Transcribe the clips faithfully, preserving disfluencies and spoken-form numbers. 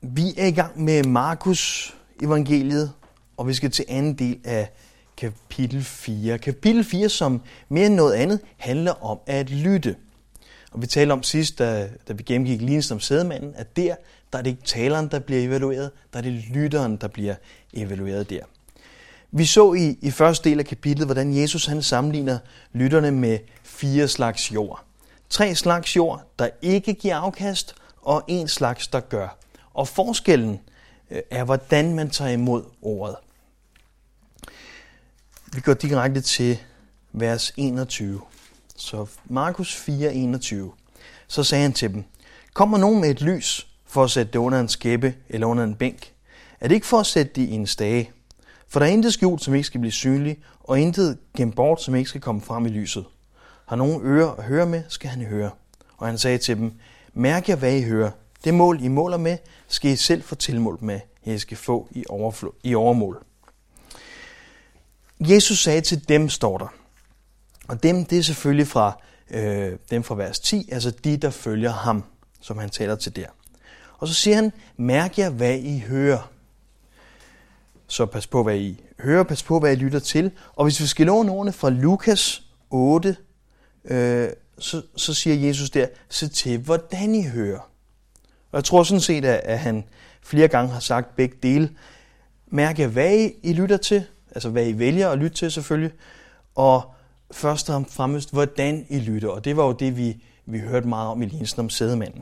Vi er i gang med Markus evangeliet, og vi skal til anden del af kapitel fire. Kapitel fire, som mere end noget andet, handler om at lytte. Og vi talte om sidst, da, da vi gennemgik lignelsen om sædemanden, at der, der er det ikke taleren, der bliver evalueret, der er det lytteren, der bliver evalueret der. Vi så i, i første del af kapitlet, hvordan Jesus han sammenligner lytterne med fire slags jord. Tre slags jord, der ikke giver afkast, og en slags, der gør. Og forskellen er, hvordan man tager imod ordet. Vi går direkte til vers enogtyve. Så Markus fire, enogtyve. Så sagde han til dem, kommer nogen med et lys for at sætte det under en skæppe eller under en bænk? Er det ikke for at sætte det i en stage? For der er intet skjult, som ikke skal blive synligt, og intet gemt bort, som ikke skal komme frem i lyset. Har nogen ører at høre med, skal han høre. Og han sagde til dem, mærk jer, hvad I hører. Det mål, I måler med, skal I selv få tilmålt med, I skal få i, overflod, i overmål. Jesus sagde til dem, står der. Og dem, det er selvfølgelig fra, øh, dem fra vers ti, altså de, der følger ham, som han taler til der. Og så siger han, mærk jer, hvad I hører. Så pas på, hvad I hører, pas på, hvad I lytter til. Og hvis vi skal låne ordene fra Lukas otte, øh, så, så siger Jesus der, se til, hvordan I hører. Og jeg tror sådan set, at han flere gange har sagt begge dele. Mærk jer, hvad I lytter til, altså hvad I vælger at lytte til selvfølgelig, og først og fremmest, hvordan I lytter. Og det var jo det, vi, vi hørte meget om i lignelsen om sædemanden.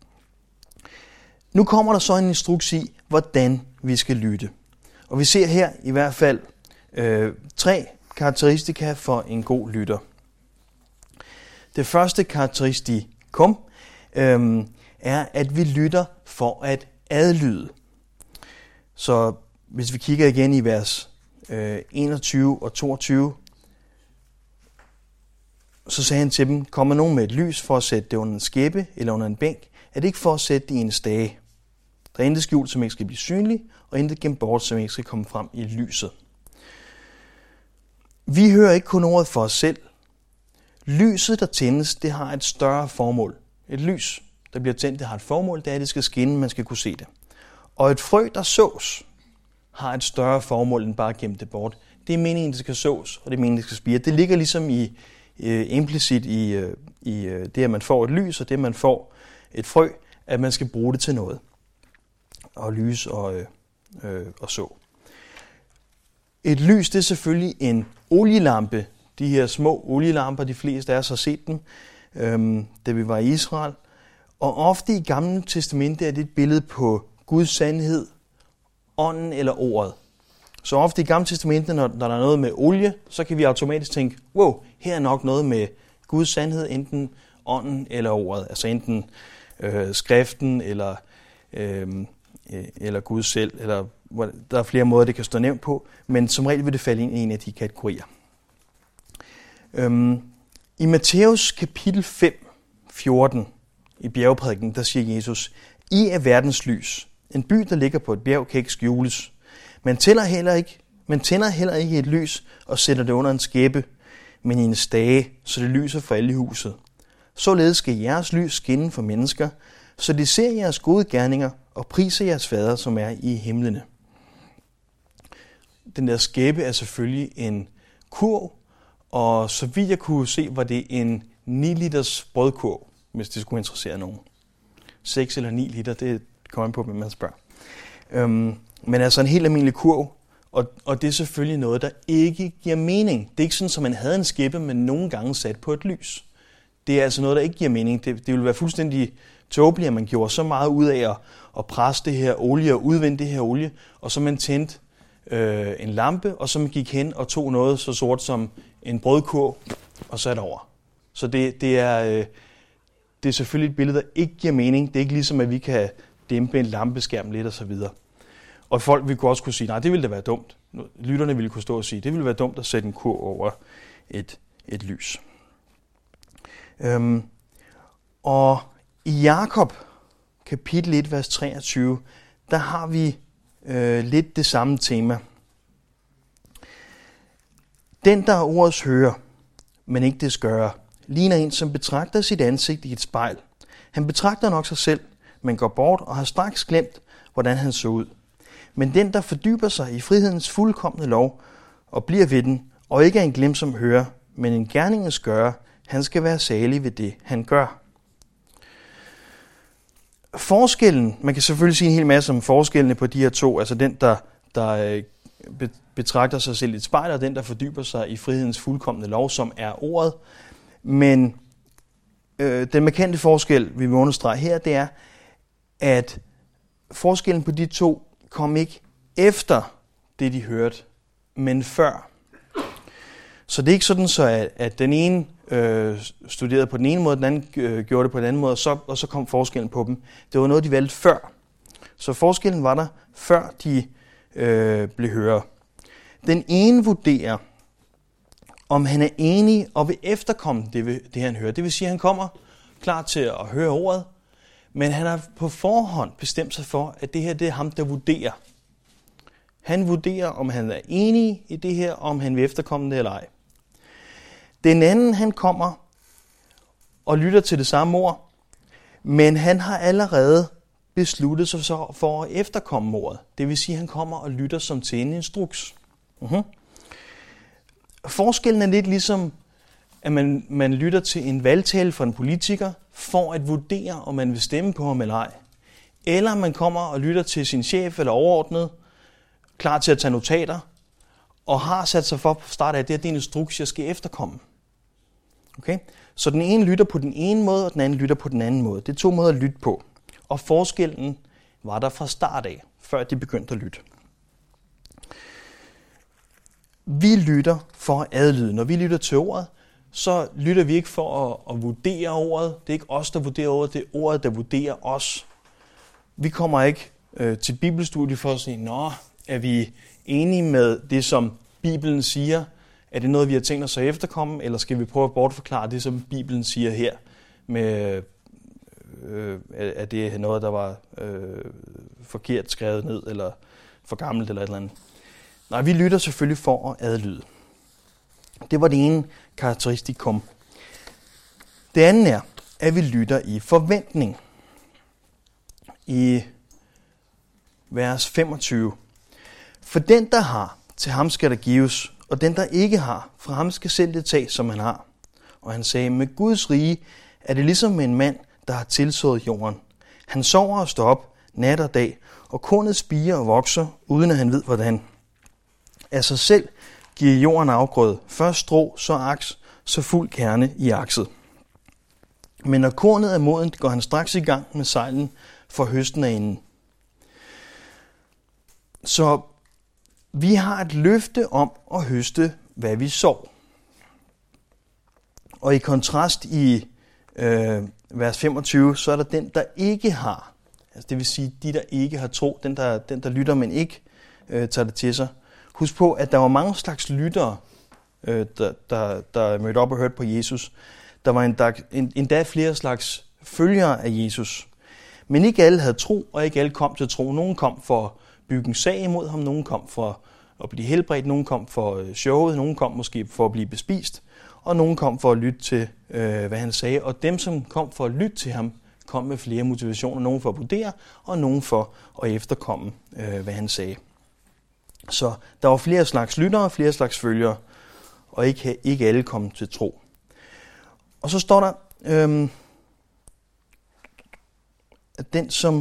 Nu kommer der så en instruks i, hvordan vi skal lytte. Og vi ser her i hvert fald øh, tre karakteristika for en god lytter. Det første karakteristikum øh, er, at vi lytter for at adlyde. Så hvis vi kigger igen i vers øh, enogtyve og toogtyve, så sagde han til dem, kommer nogen med et lys for at sætte det under en skæppe eller under en bænk, er det ikke for at sætte det i en stage. Der er intet skjult, som ikke skal blive synligt, og intet gemt bort, som ikke skal komme frem i lyset. Vi hører ikke kun ordet for os selv. Lyset, der tændes, det har et større formål. Et lys, der bliver tændt, det har et formål, det er, at det skal skinne, man skal kunne se det. Og et frø, der sås, har et større formål, end bare at gemme det bort. Det er meningen, det skal sås, og det er meningen, det skal spire. Det ligger ligesom i, øh, implicit i, øh, i øh, det, at man får et lys, og det, at man får et frø, at man skal bruge det til noget. Og lys og, øh, øh, og så. Et lys, det er selvfølgelig en olielampe. De her små olielamper, de fleste af os har set dem, øh, da vi var i Israel. Og ofte i Gamle Testamente er det et billede på Guds sandhed, ånden eller ordet. Så ofte i Gamle Testamente, når, når der er noget med olie, så kan vi automatisk tænke, wow, her er nok noget med Guds sandhed, enten ånden eller ordet. Altså enten øh, skriften eller, øh, eller Gud selv. Eller, der er flere måder, det kan stå nævnt på, men som regel vil det falde ind i en af de kategorier. Øhm, I Matthæus kapitel fem, fjorten, i bjergprædiken, der siger Jesus, I er verdens lys. En by, der ligger på et bjerg, kan ikke skjules. Man tænder heller ikke, man tænder heller ikke et lys og sætter det under en skæppe, men i en stage, så det lyser for alle i huset. Således skal jeres lys skinne for mennesker, så de ser jeres gode gerninger og priser jeres fader, som er i himlene. Den der skæppe er selvfølgelig en kurv, og så vidt jeg kunne se, var det en ni liters brødkurv, hvis det skulle interessere nogen. seks eller ni liter, det kommer an på, hvem man spørger. Øhm, men altså en helt almindelig kurv, og, og det er selvfølgelig noget, der ikke giver mening. Det er ikke sådan, at man havde en skæppe, men nogle gange sat på et lys. Det er altså noget, der ikke giver mening. Det, det ville være fuldstændig tåbeligt, at man gjorde så meget ud af at, at presse det her olie og udvinde det her olie, og så man tændte øh, en lampe, og så man gik hen og tog noget så sort som en brødkurv og satte over. Så det, det, er, øh, det er selvfølgelig et billede, der ikke giver mening. Det er ikke ligesom, at vi kan dæmpe en lampeskærm lidt og så videre. Og folk vil også kunne sige, nej, det ville da være dumt. Lytterne ville kunne stå og sige, det ville være dumt at sætte en kurv over et, et lys. Øhm, og i Jakob kapitel et, vers treogtyve, der har vi øh, lidt det samme tema. Den, der er ordets hører, men ikke det skører, ligner en, som betragter sit ansigt i et spejl. Han betragter nok sig selv, men går bort og har straks glemt, hvordan han så ud. Men den, der fordyber sig i frihedens fuldkomne lov og bliver ved den, og ikke er en glemsom hører, men en gerningens gør, han skal være salig ved det, han gør. Forskellen, man kan selvfølgelig sige en hel masse om forskellene på de her to, altså den, der, der betragter sig selv i et spejl, og den, der fordyber sig i frihedens fuldkomne lov, som er ordet. Men øh, den markante forskel, vi vil understrege her, det er, at forskellen på de to kom ikke efter det, de hørte, men før. Så det er ikke sådan, så at, at den ene øh, studerede på den ene måde, den anden øh, gjorde det på den anden måde, og så, og så kom forskellen på dem. Det var noget, de valgte før. Så forskellen var der, før de øh, blev hører. Den ene vurderer, om han er enig og vil efterkomme det, det han hører. Det vil sige, at han kommer klar til at høre ordet, men han har på forhånd bestemt sig for, at det her det er ham, der vurderer. Han vurderer, om han er enig i det her, om han vil efterkomme det eller ej. Den anden, han kommer og lytter til det samme ord, men han har allerede besluttet sig for at efterkomme ordet. Det vil sige, at han kommer og lytter som til en instruks. Uh-huh. Forskellen er lidt ligesom, at man, man lytter til en valgtale fra en politiker, for at vurdere, om man vil stemme på ham eller ej. Eller man kommer og lytter til sin chef eller overordnet, klar til at tage notater, og har sat sig for på start af, at det er en instruks, jeg skal efterkomme. Okay? Så den ene lytter på den ene måde, og den anden lytter på den anden måde. Det er to måder at lytte på. Og forskellen var der fra start af, før de begyndte at lytte. Vi lytter for at adlyde. Når vi lytter til ordet, så lytter vi ikke for at, at vurdere ordet. Det er ikke os, der vurderer ordet, det er ordet, der vurderer os. Vi kommer ikke øh, til bibelstudiet for at sige, nå, er vi enige med det, som Bibelen siger? Er det noget, vi har tænkt os at efterkomme, eller skal vi prøve at bortforklare det, som Bibelen siger her? Med, øh, er det noget, der var øh, forkert skrevet ned, eller for gammelt, eller et eller andet? Nej, vi lytter selvfølgelig for at adlyde. Det var det ene karakteristikum. Det andet er, at vi lytter i forventning. I vers femogtyve. For den, der har, til ham skal der gives, og den, der ikke har, fra ham skal selv det tage, som han har. Og han sagde, med Guds rige er det ligesom med en mand, der har tilsået jorden. Han sover og står op nat og dag, og kornet spirer og vokser, uden at han ved, hvordan. Af sig selv giver jorden afgrød, først strå, så aks, så fuld kerne i akset. Men når kornet er modent, går han straks i gang med sejlen, for høsten er inde. Så vi har et løfte om at høste, hvad vi sår. Og i kontrast i øh, vers femogtyve, så er der den, der ikke har. Altså det vil sige, de, der ikke har tro, den, der, den, der lytter, men ikke øh, tager det til sig. Husk på, at der var mange slags lyttere, øh, der, der, der mødte op og hørte på Jesus. Der var endda, endda flere slags følgere af Jesus. Men ikke alle havde tro, og ikke alle kom til tro. Nogen kom for at bygge en sag imod ham, nogen kom for at blive helbredt, nogen kom for showet, nogen kom måske for at blive bespist, og nogen kom for at lytte til, øh, hvad han sagde. Og dem, som kom for at lytte til ham, kom med flere motivationer. Nogen for at vurdere, og nogen for at efterkomme, øh, hvad han sagde. Så der var flere slags lyttere, flere slags følgere, og ikke, ikke alle kom til tro. Og så står der, øhm, at den som,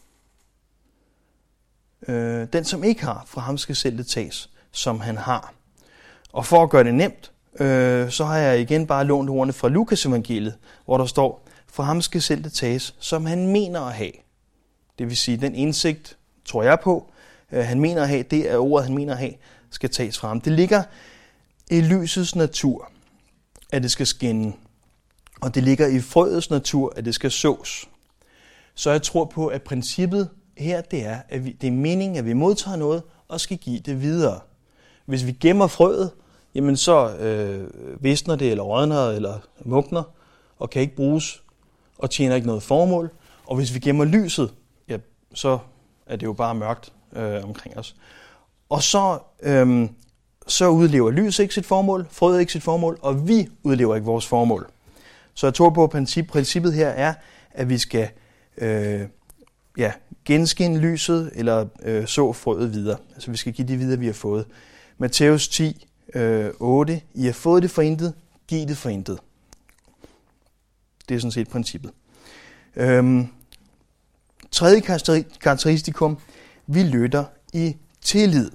øh, den, som ikke har, fra ham skal selv det tages, som han har. Og for at gøre det nemt, øh, så har jeg igen bare lånt ordene fra Lukas evangeliet, hvor der står, fra ham skal selv det tages, som han mener at have. Det vil sige, den indsigt, tror jeg på, han mener at have, det er ordet, han mener at have, skal tages fra ham. Det ligger i lysets natur, at det skal skinne. Og det ligger i frøets natur, at det skal sås. Så jeg tror på, at princippet her, det er, at vi, det er meningen, at vi modtager noget og skal give det videre. Hvis vi gemmer frøet, jamen så øh, visner det, eller rådner, eller mugner, og kan ikke bruges, og tjener ikke noget formål. Og hvis vi gemmer lyset, ja, så er det jo bare mørkt øh, omkring os. Og så, øh, så udlever lyset ikke sit formål, frøet ikke sit formål, og vi udlever ikke vores formål. Så jeg tror på, at princip, princippet her er, at vi skal øh, ja, genskin lyset, eller øh, så frøet videre. Altså vi skal give det videre, vi har fået. Matthæus ti, øh, otte. I har fået det for intet, giv det for intet. Det er sådan set princippet. Øhm, tredje karakteristikum. Vi lytter i tillid.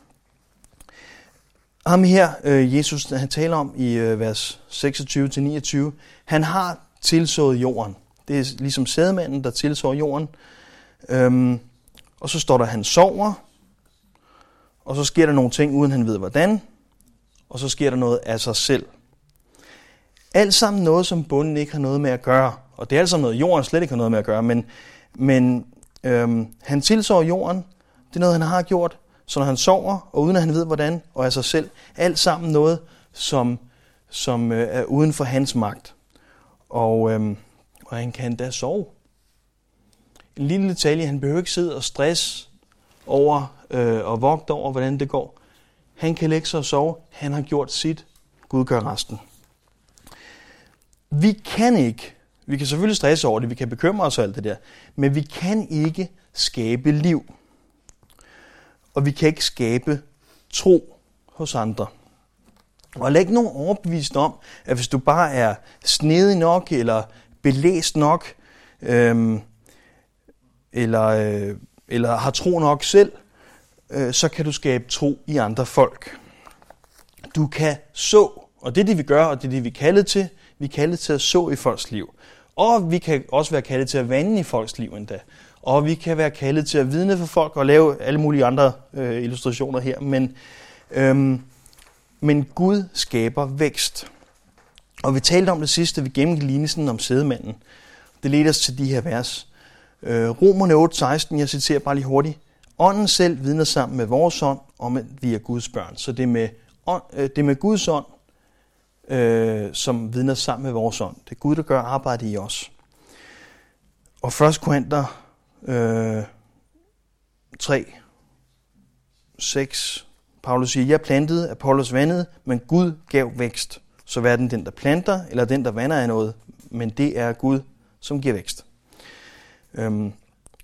Ham her, øh, Jesus, han taler om i øh, vers seksogtyve til niogtyve, han har tilsået jorden. Det er ligesom sædemanden, der tilsår jorden. Øhm, og så står der, at han sover, og så sker der nogle ting, uden han ved hvordan, og så sker der noget af sig selv. Alt sammen noget, som bunden ikke har noget med at gøre. Og det er alt sammen noget, jorden slet ikke har noget med at gøre, men, men øhm, han tilsår jorden, det er noget, han har gjort, så når han sover, og uden at han ved hvordan, og af sig selv, alt sammen noget, som, som øh, er uden for hans magt. Og, øhm, og han kan da sove. En lille detalje, han behøver ikke sidde og stresse over øh, og vogte over, hvordan det går. Han kan lægge sig og sove. Han har gjort sit. Gud gør resten. Vi kan ikke, vi kan selvfølgelig stresse over det, vi kan bekymre os og alt det der, men vi kan ikke skabe liv. Og vi kan ikke skabe tro hos andre. Og læg nogen overbevist om, at hvis du bare er snedig nok, eller belæst nok, øhm, eller, øh, eller har tro nok selv, øh, så kan du skabe tro i andre folk. Du kan så, og det er det, vi gør, og det er det, vi er kaldet til. Vi er kaldet til at så i folks liv. Og vi kan også være kaldet til at vande i folks liv endda. Og vi kan være kaldet til at vidne for folk og lave alle mulige andre øh, illustrationer her. Men, øhm, men Gud skaber vækst. Og vi talte om det sidste, vi gennemgik lignelsen om sædemanden. Det leder os til de her vers. Øh, Romerne otte seksten, jeg citerer bare lige hurtigt. Ånden selv vidner sammen med vores ånd om, at vi er Guds børn. Så det er med, ånd, øh, det er med Guds ånd, øh, som vidner sammen med vores ånd. Det er Gud, der gør arbejde i os. Og første Korinther øh, tre seks. Paulus siger, jeg plantede, Apollos vandede, men Gud gav vækst. Så hverken den, der planter, eller den, der vander er noget, men det er Gud, som giver vækst. Øhm,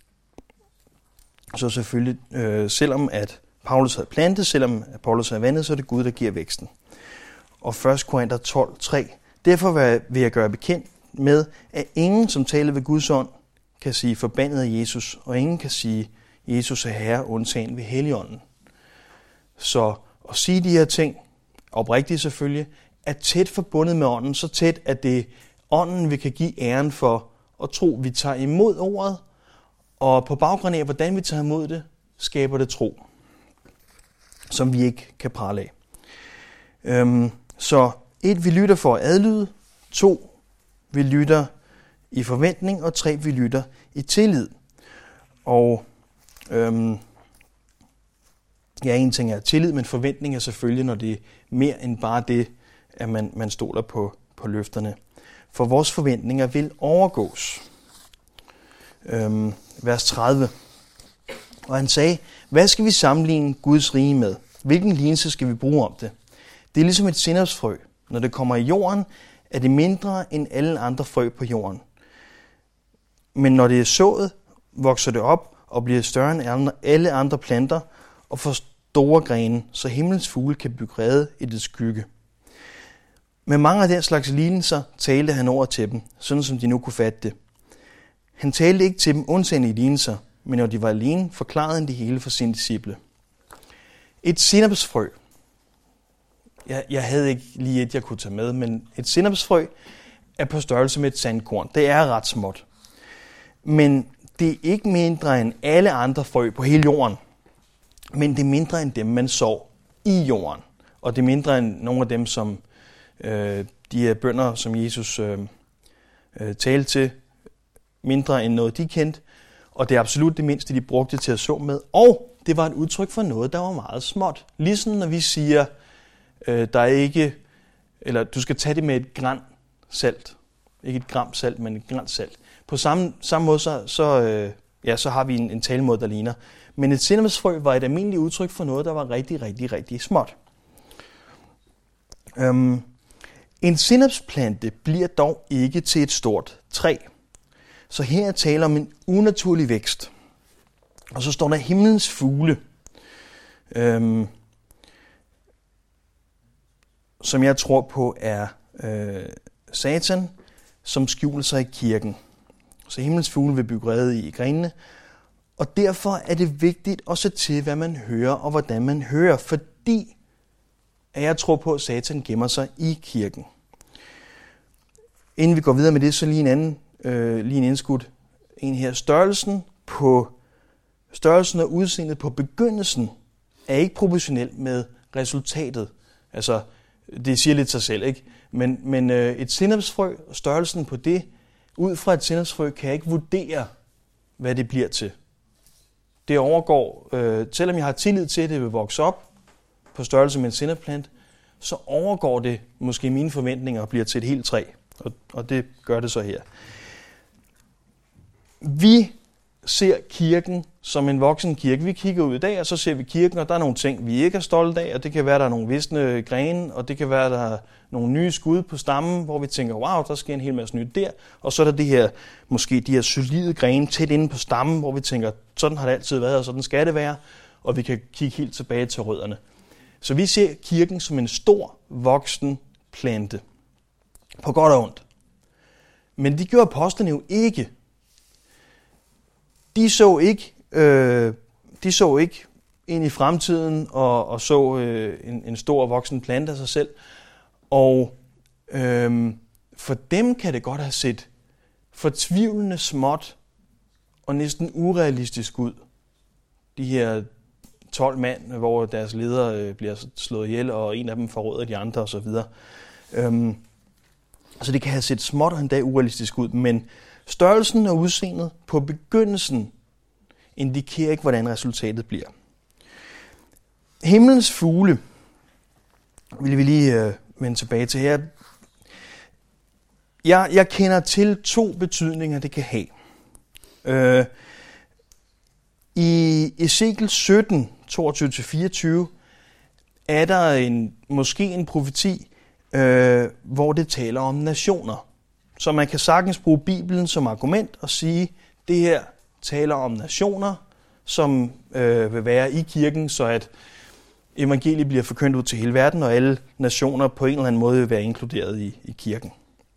så selvfølgelig, øh, selvom at Paulus havde plantet, selvom Apollos havde vandet, så er det Gud, der giver væksten. Og første Korinther tolv tre. Derfor vil jeg gøre bekendt med, at ingen, som taler ved Guds ånd, kan sige forbandet af Jesus, og ingen kan sige, Jesus er Herre, undtagen ved Helligånden. Så at sige de her ting, oprigtigt selvfølgelig, er tæt forbundet med ånden, så tæt, at det er ånden, vi kan give æren for at tro. Vi tager imod ordet, og på baggrund af, hvordan vi tager imod det, skaber det tro, som vi ikke kan prale af. Øhm, så et, vi lytter for at adlyde. To, vi lytter i forventning. Og tre, vi lytter i tillid. Og øhm, ja, en ting er tillid, men forventning er selvfølgelig, når det er mere end bare det, at man, man stoler på, på løfterne. For vores forventninger vil overgås. Øhm, vers tredive. Og han sagde, hvad skal vi sammenligne Guds rige med? Hvilken lignelse skal vi bruge om det? Det er ligesom et sennepsfrø. Når det kommer i jorden, er det mindre end alle andre frø på jorden. Men når det er sået, vokser det op og bliver større end alle andre planter og får store grene, så himlens fugle kan bygge rede i det skygge. Med mange af den slags lignelser talte han over til dem, sådan som de nu kunne fatte det. Han talte ikke til dem undtagen i lignelser, men når de var alene, forklarede han det hele for sine disciple. Et sennepsfrø. Jeg, jeg havde ikke lige et, jeg kunne tage med, men et sennepsfrø er på størrelse med et sandkorn. Det er ret småt. Men det er ikke mindre end alle andre frø på hele jorden. Men det er mindre end dem, man sår i jorden. Og det er mindre end nogle af dem, som øh, de her bønder, som Jesus øh, øh, talte til. Mindre end noget, de kendte. Og det er absolut det mindste, de brugte til at så med. Og det var et udtryk for noget, der var meget småt. Ligesom når vi siger, øh, der er ikke, eller du skal tage det med et gran salt. Ikke et gram salt, men et gran salt. På samme, samme måde, så, så, øh, ja, så har vi en, en talemåde, der ligner. Men et sennepsfrø var et almindeligt udtryk for noget, der var rigtig, rigtig, rigtig småt. Øhm, en sennepsplante bliver dog ikke til et stort træ. Så her er tale om en unaturlig vækst. Og så står der himlens fugle, øhm, som jeg tror på er øh, Satan, som skjuler sig i kirken. Så himlens fugle vil blive redet i grenene. Og derfor er det vigtigt at se til, hvad man hører og hvordan man hører, fordi at jeg tror på, at Satan gemmer sig i kirken. Inden vi går videre med det, så lige en anden, øh, lige en indskudt en her. Størrelsen på størrelsen og udseendet på begyndelsen er ikke proportionel med resultatet. Altså, det siger lidt sig selv, ikke? Men, men øh, et sennepsfrø, størrelsen på det, ud fra et sennepsfrø, kan jeg ikke vurdere, hvad det bliver til. Det overgår, øh, selvom jeg har tillid til, at det vil vokse op på størrelse med en sennepsplant, så overgår det måske mine forventninger og bliver til et helt træ. Og, og det gør det så her. Vi ser kirken som en voksen kirke. Vi kigger ud i dag, og så ser vi kirken, og der er nogle ting, vi ikke er stolte af, og det kan være, der er nogle visne grene, og det kan være, der er nogle nye skud på stammen, hvor vi tænker, wow, der sker en hel masse nyt der, og så er der det her, måske de her solide grene tæt inde på stammen, hvor vi tænker, sådan har det altid været, og sådan skal det være, og vi kan kigge helt tilbage til rødderne. Så vi ser kirken som en stor, voksen plante. På godt og ondt. Men det gjorde apostlene jo ikke. De så ikke, øh, de så ikke ind i fremtiden og, og så øh, en, en stor voksen plante af sig selv. Og øh, for dem kan det godt have set fortvivlende småt og næsten urealistisk ud. De her tolv mand, hvor deres leder øh, bliver slået ihjel, og en af dem forråder de andre osv. Øh, så det kan have set småt og endda urealistisk ud, men størrelsen og udseendet på begyndelsen indikerer ikke, hvordan resultatet bliver. Himlens fugle vil vi lige øh, vende tilbage til her. Jeg, jeg kender til to betydninger, det kan have. Øh, I Ezekiel sytten, toogtyve til fireogtyve, er der en, måske en profeti, øh, hvor det taler om nationer. Så man kan sagtens bruge Bibelen som argument og sige, det her taler om nationer, som øh, vil være i kirken, så at evangeliet bliver forkyndt ud til hele verden, og alle nationer på en eller anden måde vil være inkluderet i, i kirken.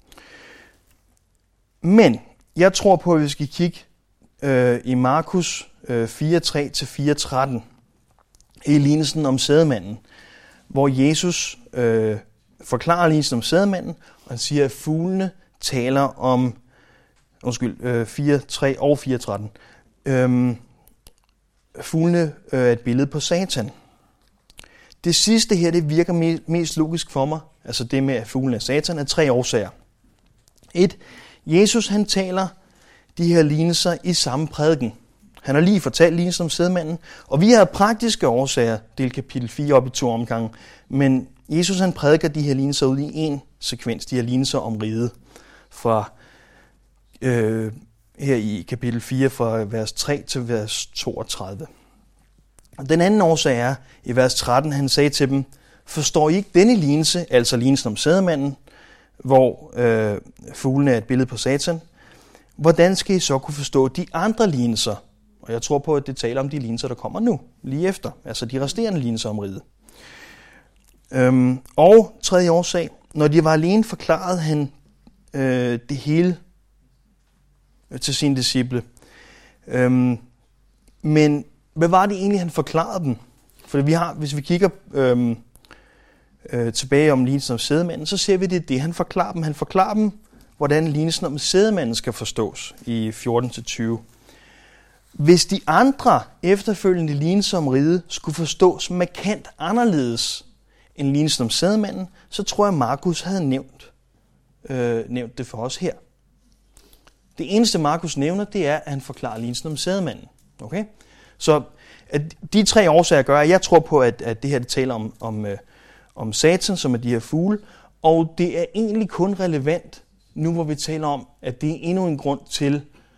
Men jeg tror på, at vi skal kigge øh, i Markus øh, fire tre til fire tretten, i lignelsen om sædemanden, hvor Jesus øh, forklarer lignelsen om sædemanden, og han siger, at fuglene taler om, undskyld, øh, fire tre og fire tretten. Øhm, fuglene øh, er et billede på Satan. Det sidste her, det virker me- mest logisk for mig, altså det med, at fuglen er Satan, er tre årsager. Et, Jesus han taler de her lignelser i samme prædiken. Han har lige fortalt lignelsen om sædemanden, og vi har praktiske årsager, delt kapitel fire op i to omgange, men Jesus han prædiker de her lignelser ud i en sekvens, de her lignelser om riget, fra øh, her i kapitel fire, fra vers tre til vers toogtredive. Og den anden årsag er, i vers tretten, han sagde til dem, forstår I ikke denne lignelse, altså lignelsen om sædemanden, hvor øh, fuglene er et billede på Satan, hvordan skal I så kunne forstå de andre lignelser? Og jeg tror på, at det taler om de lignelser, der kommer nu, lige efter, altså de resterende lignelser om riget. Øhm, og tredje årsag, når de var alene, forklarede han øh, det hele til sine disciple. Øhm, men hvad var det egentlig, han forklarede dem? For vi har, hvis vi kigger øhm, øh, tilbage om lignelsen om sædemanden, så ser vi det, det han forklarer dem. Han forklarer dem, hvordan lignelsen om sædemanden skal forstås i fjorten til tyve. Hvis de andre efterfølgende lignelser om riget skulle forstås markant anderledes end lignelsen om sædemanden, så tror jeg, Markus havde nævnt, øh, nævnt det for os her. Det eneste, Markus nævner, det er, at han forklarer lignelsen om sædemanden. Okay? Så at de tre årsager gør, at jeg tror på, at, at det her det taler om, om, øh, om Satan, som er de her fugle, og det er egentlig kun relevant, nu hvor vi taler om, at det er endnu en grund til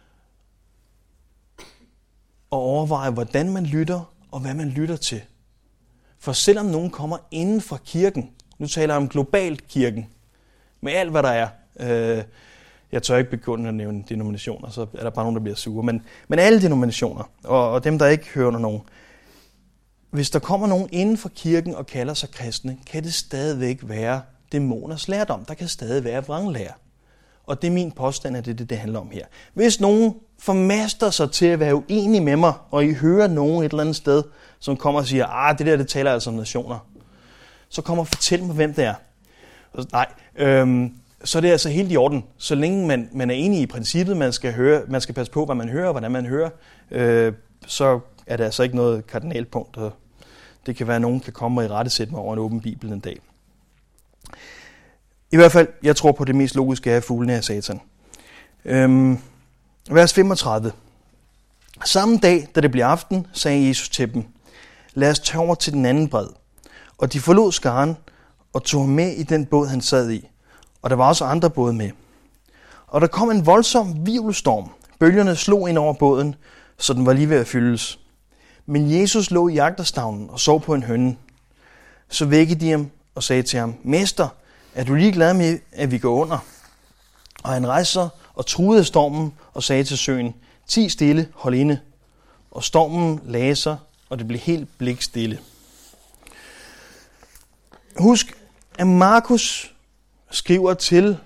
at overveje, hvordan man lytter, og hvad man lytter til. For selvom nogen kommer inden for kirken, nu taler jeg om globalt kirken, med alt hvad der er. Øh, Jeg tør ikke begynde at nævne denominationer, så er der bare nogen, der bliver sure. Men, men alle denominationer, og, og dem, der ikke hører under nogen. Hvis der kommer nogen inden for kirken og kalder sig kristne, kan det stadigvæk være dæmoners lærdom. Der kan stadig være vranglære. Og det er min påstand, at det er det, det handler om her. Hvis nogen formaster sig til at være uenig med mig, og I hører nogen et eller andet sted, som kommer og siger, ah, det der, det taler altså om nationer, så kommer og fortæl mig, hvem det er. Nej, øhm, så er det altså helt i orden. Så længe man, man er enig i princippet, man skal, høre, man skal passe på, hvad man hører, og hvordan man hører, øh, så er det altså ikke noget kardinalpunkt. Og det kan være, at nogen kan komme og i rette sætte mig over en åben bibel en dag. I hvert fald, jeg tror på det mest logiske er fuglene af Satan. Øhm, vers femogtredive. Samme dag, da det blev aften, sagde Jesus til dem, lad os tage over til den anden bred. Og de forlod skaren og tog ham med i den båd, han sad i. Og der var også andre både med. Og der kom en voldsom hvirvelstorm. Bølgerne slog ind over båden, så den var lige ved at fyldes. Men Jesus lå i agterstavnen og sov på en høne. Så vækkede de ham og sagde til ham, Mester, er du lige glad med, at vi går under? Og han rejste sig og truede stormen og sagde til søen, ti stille, hold inde. Og stormen lagde sig, og det blev helt blikstille. Husk, at Markus skriver til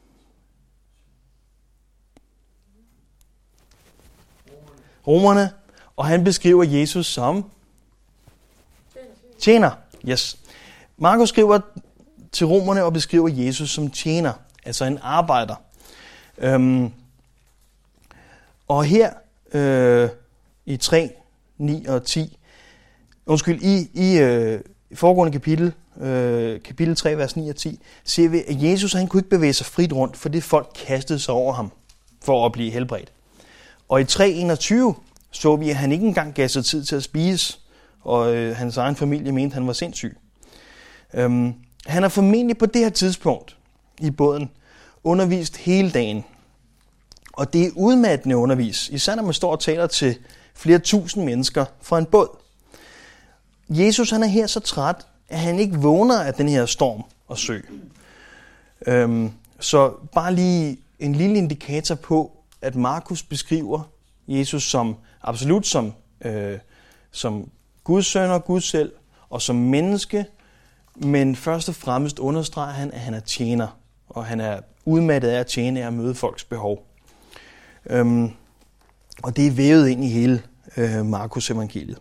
romerne, og han beskriver Jesus som tjener. Yes. Markus skriver til romerne og beskriver Jesus som tjener, altså en arbejder. Øhm, og her øh, i tre, ni og ti, undskyld, i, i øh, foregående kapitel, øh, kapitel tre, vers ni og ti, ser vi, at Jesus han kunne ikke bevæge sig frit rundt, fordi folk kastede sig over ham for at blive helbredt. Og i tre enogtyve så vi, at han ikke engang gav sig tid til at spise, og øh, hans egen familie mente, at han var sindssyg. Øhm, han har formentlig på det her tidspunkt i båden undervist hele dagen. Og det er udmattende undervis, især når man står og taler til flere tusind mennesker fra en båd. Jesus han er her så træt, at han ikke vågner af den her storm og sø. Øhm, så bare lige en lille indikator på, at Markus beskriver Jesus som absolut som, øh, som Guds søn og Gud selv, og som menneske, men først og fremmest understreger han, at han er tjener, og han er udmattet af at tjene af at møde folks behov. Øhm, og det er vævet ind i hele øh, Markus evangeliet.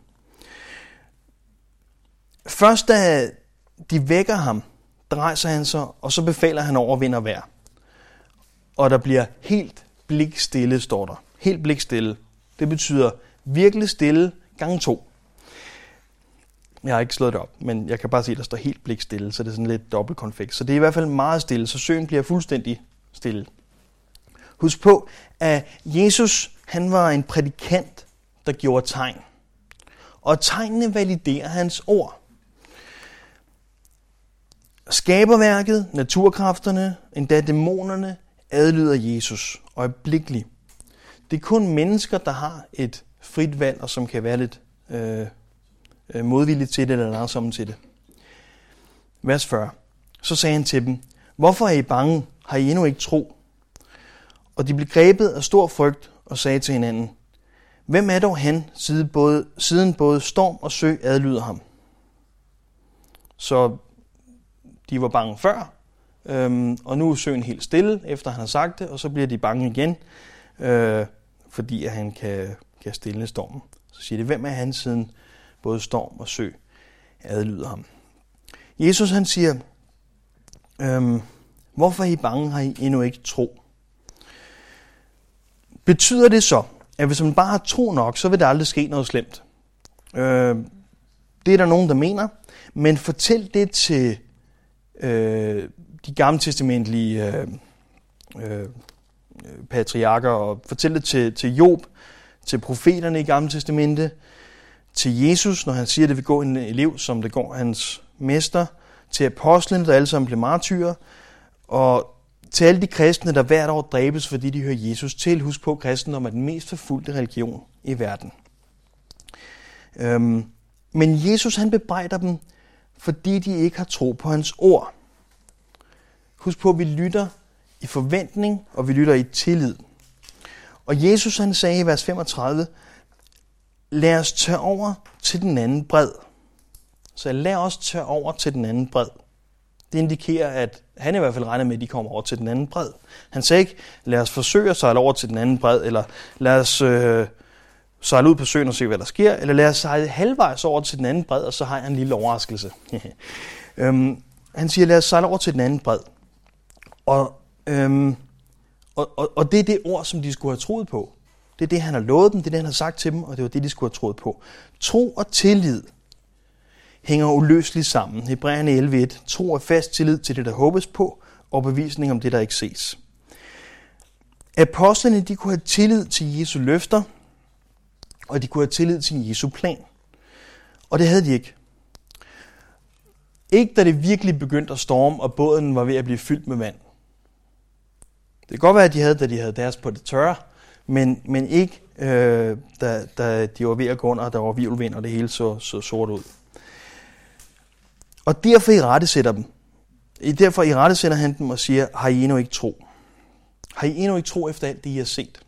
Først da de vækker ham, der rejser han sig, og så befaler han over vind og vejr. Og der bliver helt blikstille, står der. Helt blikstille. Det betyder virkelig stille gange to. Jeg har ikke slået det op, men jeg kan bare se, at der står helt blikstille, så det er sådan lidt dobbeltkonfekt. Så det er i hvert fald meget stille, så søen bliver fuldstændig stille. Husk på, at Jesus han var en prædikant, der gjorde tegn. Og tegnene validerer hans ord. Skaberværket, naturkræfterne, endda dæmonerne, adlyder Jesus øjeblikkeligt. Det er kun mennesker, der har et frit valg, og som kan være lidt øh, modvillige til det, eller langsomme til det. Vers fyrre. Så sagde han til dem, hvorfor er I bange? Har I endnu ikke tro? Og de blev grebet af stor frygt og sagde til hinanden, hvem er dog han, siden både, siden både storm og sø adlyder ham? Så de var bange før, øhm, og nu er søen helt stille, efter han har sagt det, og så bliver de bange igen, øh, fordi at han kan, kan stille stormen. Så siger det, hvem er han, siden både storm og sø adlyder ham? Jesus han siger, øhm, hvorfor er I bange, har I endnu ikke tro? Betyder det så, at hvis man bare har tro nok, så vil der aldrig ske noget slemt? Øh, det er der nogen, der mener, men fortæl det til øh, de gammeltestamentlige øh, øh, patriarker, og fortæl det til, til Job, til profeterne i Gamle Testamente, til Jesus, når han siger, at det vil gå en elev, som det går hans mester, til apostlene, der alle sammen blev martyrer, og til alle de kristne, der hvert år dræbes, fordi de hører Jesus til. Husk på, at kristendom er den mest forfulgte religion i verden. Øhm, men Jesus han bebrejder dem, fordi de ikke har tro på hans ord. Husk på, at vi lytter i forventning, og vi lytter i tillid. Og Jesus han sagde i vers femogtredive, lad os tage over til den anden bred. Så lad os tage over til den anden bred. Det indikerer, at han i hvert fald regner med, at de kommer over til den anden bred. Han sagde ikke, lad os forsøge at sejle over til den anden bred, eller lad os øh, sejle ud på søen og se, hvad der sker, eller lad os sejle halvvejs over til den anden bred, og så har jeg en lille overraskelse. øhm, han siger, lad os sejle over til den anden bred. Og, øhm, og, og, og det er det ord, som de skulle have troet på. Det er det, han har lovet dem, det er det, han har sagt til dem, og det var det, de skulle have troet på. Tro og tillid hænger uløseligt sammen. Hebræerne elleve et. Tro og fast tillid til det, der håbes på, og bevisning om det, der ikke ses. Apostlene, de kunne have tillid til Jesu løfter, og de kunne have tillid til Jesu plan. Og det havde de ikke. Ikke da det virkelig begyndte at storme, og båden var ved at blive fyldt med vand. Det kan godt være, at de havde, da de havde deres på det tørre, men, men ikke øh, da, da de var ved at gå under, og der var hvirvelvind, og det hele så, så sort ud. Og derfor i rette sætter dem. Derfor i rette sætter han dem og siger, har I endnu ikke tro? Har I endnu ikke tro efter alt det, I har set?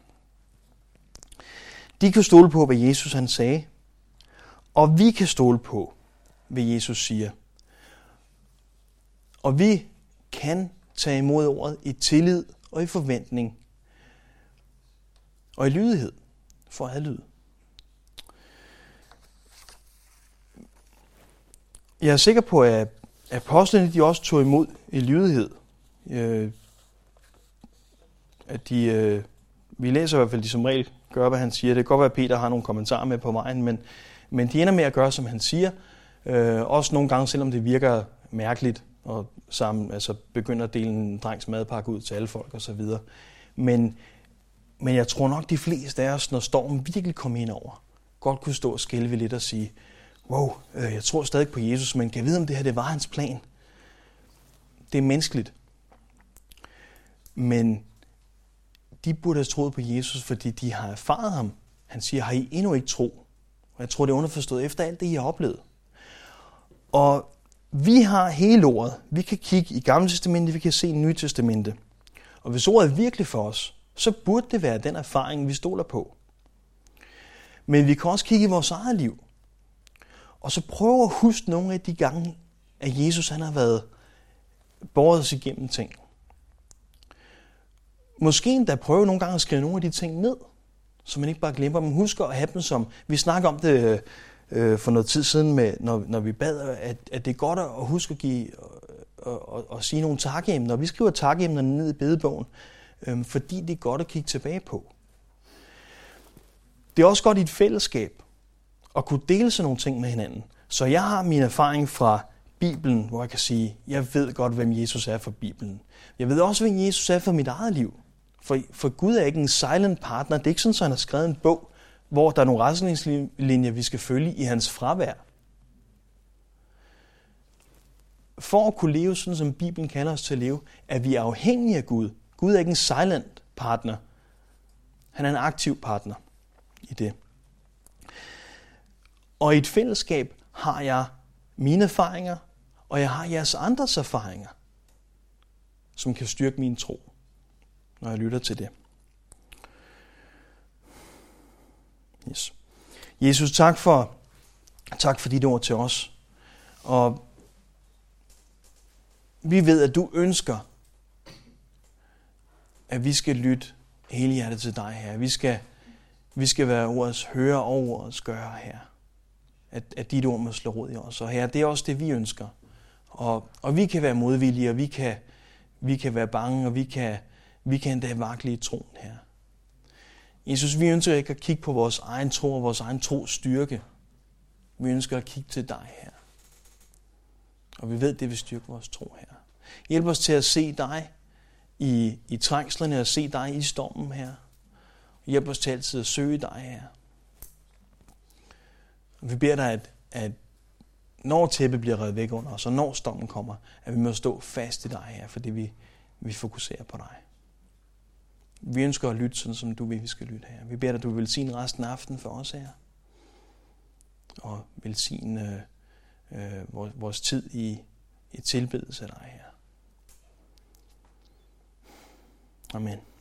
De kan stole på, hvad Jesus han sagde, og vi kan stole på, hvad Jesus siger. Og vi kan tage imod ordet i tillid og i forventning og i lydighed for at adlyde. Jeg er sikker på, at apostlene de også tog imod i lydighed. Øh, at de, øh, vi læser i hvert fald, de som regel gør, hvad han siger. Det kan godt være, at Peter har nogle kommentarer med på vejen, men, men de ender med at gøre, som han siger. Øh, også nogle gange, selvom det virker mærkeligt, og sammen, altså begynder at dele en drengs madpakke ud til alle folk osv. Men, men jeg tror nok, de fleste af os, når stormen virkelig kom ind over, godt kunne stå og skælve lidt og sige, wow, øh, jeg tror stadig på Jesus, men kan jeg vide, om det her det var hans plan? Det er menneskeligt. Men de burde have troet på Jesus, fordi de har erfaret ham. Han siger, har I endnu ikke tro? Og jeg tror, det er underforstået efter alt det, I har oplevet. Og vi har hele ordet. Vi kan kigge i Gamle Testamente, vi kan se i Nye Testamente. Og hvis ordet er virkelig for os, så burde det være den erfaring, vi stoler på. Men vi kan også kigge i vores eget liv. Og så prøve at huske nogle af de gange, at Jesus han har været båret os igennem ting. Måske endda prøve nogle gange at skrive nogle af de ting ned, så man ikke bare glemmer dem. Husk at have dem som, vi snakker om det øh, for noget tid siden, med, når, når vi bad, at, at det er godt at huske at give og, og, og sige nogle takkemner. Vi skriver takkemnerne ned i bedebogen, øh, fordi det er godt at kigge tilbage på. Det er også godt i et fællesskab at kunne dele sådan nogle ting med hinanden. Så jeg har min erfaring fra Bibelen, hvor jeg kan sige, jeg ved godt, hvem Jesus er for Bibelen. Jeg ved også, hvem Jesus er for mit eget liv. For, for Gud er ikke en silent partner. Det er ikke sådan, at han har skrevet en bog, hvor der er nogle retningslinjer, vi skal følge i hans fravær. For at kunne leve sådan, som Bibelen kalder os til at leve, er vi afhængige af Gud. Gud er ikke en silent partner. Han er en aktiv partner i det. Og i et fællesskab har jeg mine erfaringer, og jeg har jeres andres erfaringer, som kan styrke min tro, når jeg lytter til det. Yes. Jesus, tak for, tak for dit ord til os. Og vi ved, at du ønsker, at vi skal lytte hele hjertet til dig her. Vi skal, vi skal være ordets hører og ordets gøre her. At, at dit ord må slå rod i os. Og her, det er også det, vi ønsker. Og, og vi kan være modvillige, og vi kan, vi kan være bange, og vi kan, vi kan endda vakle i troen her. Jesus, vi ønsker ikke at kigge på vores egen tro og vores egen tros styrke. Vi ønsker at kigge til dig her. Og vi ved, det vil styrke vores tro her. Hjælp os til at se dig i, i trængslerne, og se dig i stormen her. Hjælp os til altid at søge dig her. Vi beder dig, at, at når tæppet bliver revet væk under os, og når stormen kommer, at vi må stå fast i dig her, fordi vi, vi fokuserer på dig. Vi ønsker at lytte sådan, som du vil, vi skal lytte her. Vi beder dig, at du vil velsigne resten af aftenen for os her, og velsigne øh, vores, vores tid i, i tilbedelse af dig her. Amen.